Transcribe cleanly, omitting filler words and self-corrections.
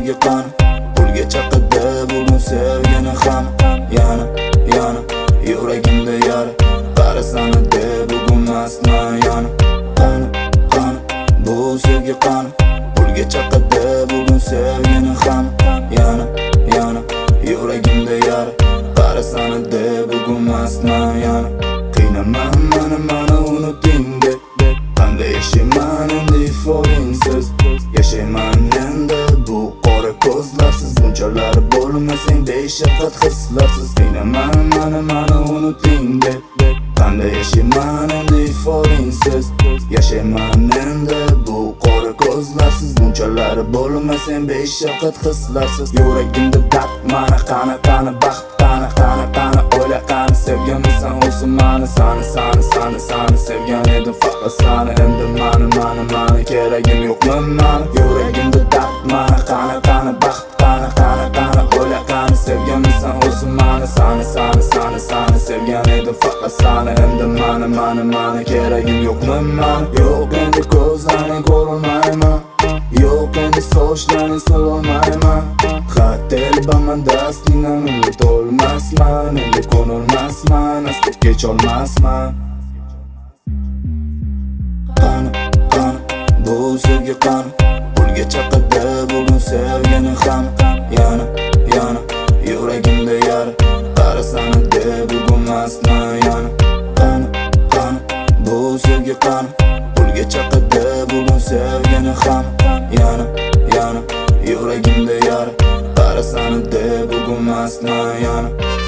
sevgi qani, pulga chaqadi bugun sevgini ham. Yana yuragimda yara, qarasana de bugun mastman. Yana qani, bu sevgi qani, pulga chaqadi bugun sevgini ham. Yana yuragimda yara, qarasana de bugun mastman. Yana qiynaman mani unuting deb, qanday yashayman endi iforingsiz, yashayman endi bu qora ko'zlarsiz, bunchalar bo'lmasang beshafqat hislarsiz. Qiynaman mani unuting deb, qanday yashayman endi iforingsiz, yashayman endi bu qora ko'zlarsiz, bunchalar bo'lmasang beshafqat hislarsiz. Yuragimda dard mana, qani baxt, qani o'yla, qani sevganmisan o'zim mani, sani sevgan edim faqat sani. Endi mani keragim yo'qmi mani? Yuragimda dard mana, qani baxt, qani o'yla, qani sevganmisan o'zim mani, sani sevgan edim faqat sani. Endi mani keragim yo'qmi mani? Yo'q endi ko'zlaring ko'rolmayman, yo'q endi sochlaring sololmayman. Xatelbaman dastingdan unutolmasman, endi ko'nolmasman, aslo kecholmasman. Qani, bu sevgi qani, pulga chaqadi bugun sevgini ham. Yana yuragimda yara, qarasana de bugun mastman. Yana qani, bu sevgi qani, pulga chaqadi bugun sevgini ham. Yana yuragimda yara, qarasana de bugun mastman. Yana